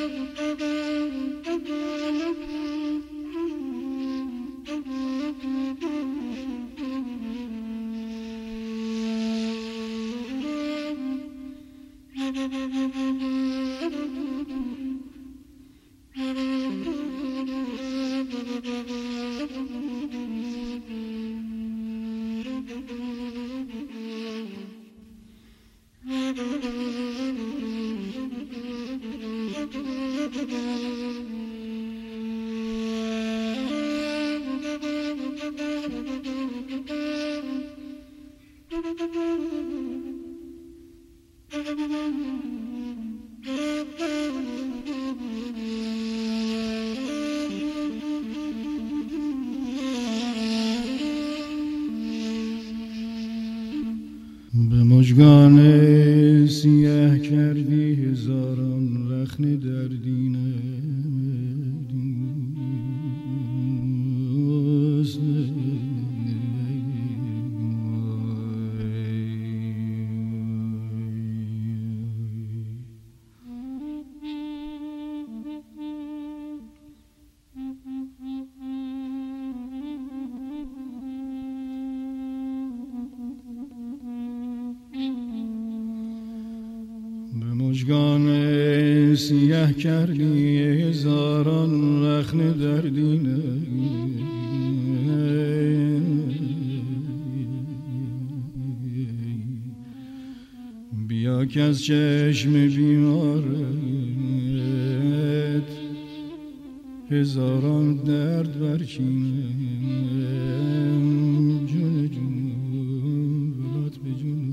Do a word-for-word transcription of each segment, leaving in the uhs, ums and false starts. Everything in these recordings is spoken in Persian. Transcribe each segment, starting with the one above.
به مژگان سیاه کردی هزاران رخنه در دینه مژگان سیاه کردی هزاران رخنه در دینه بیا که از چشم بیمارت هزاران درد برچینه جون جون ولات به جون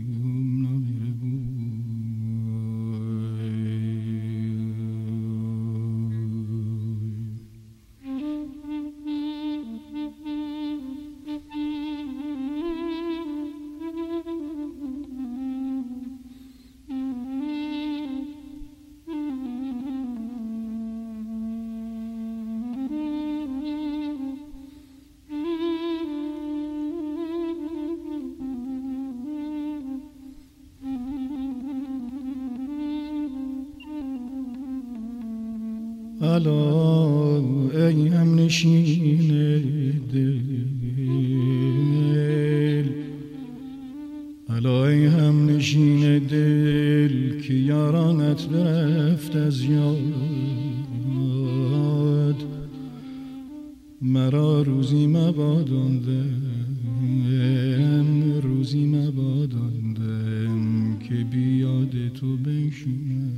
الا ای هم نشین دل الا ای هم نشین دل که یارانت برفت از یاد مرا روزی مباداندم روزی مباداندم که بیاد تو بنشینم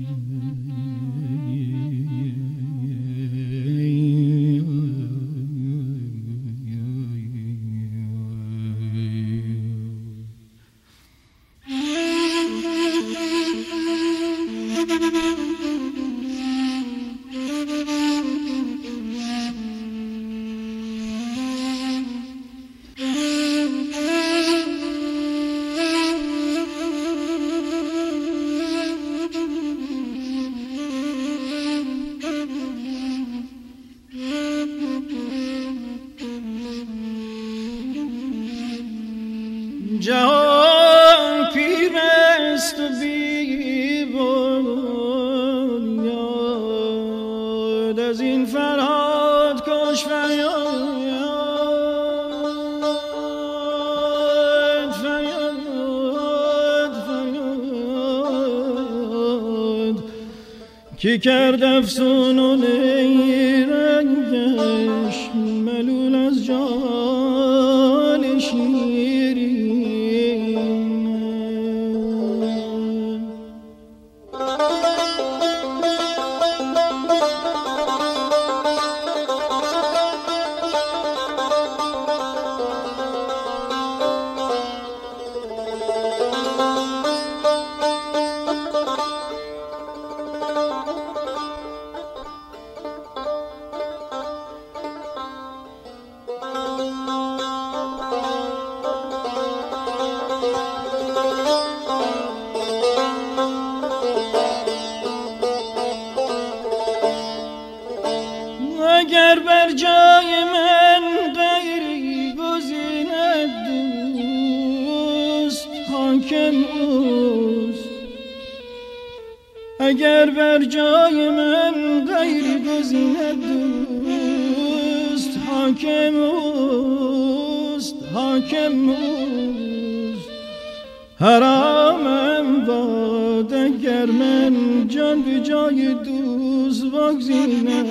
جهان پیر است و بی بنیاد از این فرهاد کش فریاد فریاد فریاد کی کرد افسون و نیرنگش ملول از جان شیرین اگر بر جای من غیری گزیند دوست حاکم اوست اگر دگر بر جای من غیر گزینه دوست حاکم اوست حاکم اوست حرامم باد اگر من جان به جای دوست بگزینم